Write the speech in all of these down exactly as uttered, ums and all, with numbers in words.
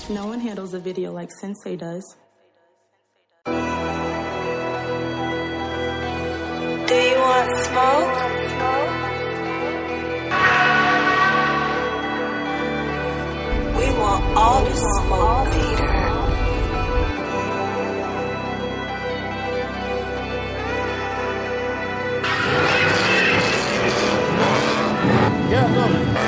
No one handles a video like Sensei does. Do you want smoke? We want all the smoke, Peter. Yeah, go.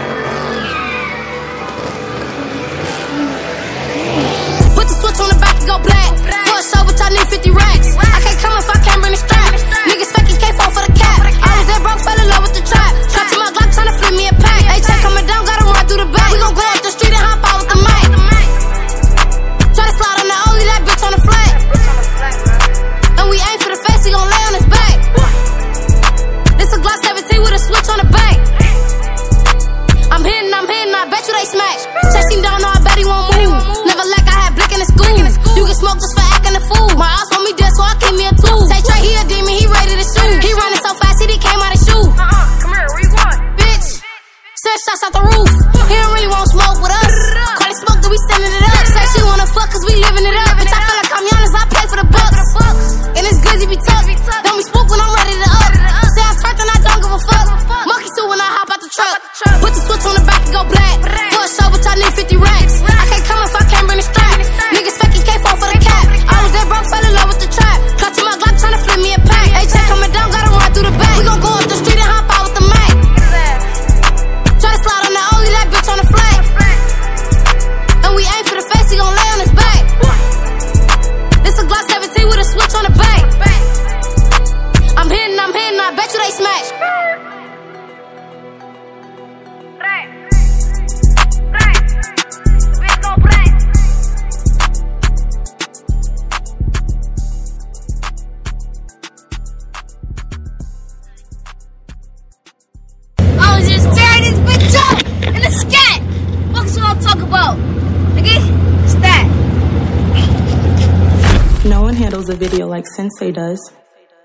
Put the switch on the back and go black. For a show, but y'all need fifty racks. I can't come if I can't bring the strap. Niggas faking can't fall for the cap. I was that broke, fell in love with the trap. Trapped in my Glock tryna flip me a pack. They check coming down, gotta run through the back. We gon' go up the street and hop out with the mic. Try to slide on the Oli, that bitch on the flat. And we aim for the face, he gon' lay on his back. This a Glock seventeen with a switch on the back. I'm hitting, I'm hitting, I bet you they smash. Chasing down, no, I bet he won't move. Never lack, I had blick in the school. You can smoke just for acting a fool. My ass want me dead, so I keep me a tool. Say Trey, he a demon, he ready to shoot. He running so fast, he came out of shoe. Uh-uh, come here, where you going? Bitch, send shots out the roof. He don't really want smoke with us. Call it smoke, then we sending it up. Say she wanna fuck, cause we living it up. Bitch, I feel like I'm Giannis, I pay for the bucks. And it's good, he be tough. Don't be spook when I'm ready to up. Say I'm turned and I don't give a fuck. Monkey suit when I hop out the truck. Put the switch on the back and go black. For a show, but y'all need fifty racks. I can't come if I can't bring the strap. Niggas faking can't fall for the cap. I was that broke, fell in love with the trap. Clutching my Glock, tryna flip me a pack. They check coming down, gotta run through the back. We gon' go up the street and hop out with the mic. Try to slide on the Oli, that bitch on the flat. And we aim for the face, he gon' lay on his back. This a Glock seventeen with a switch on the back. I'm hitting, I'm hitting, I bet you they smash. I was just tearing this bitch up in the scat. What you gonna talk about? Nigga, it's that. No one handles a video like Sensei does.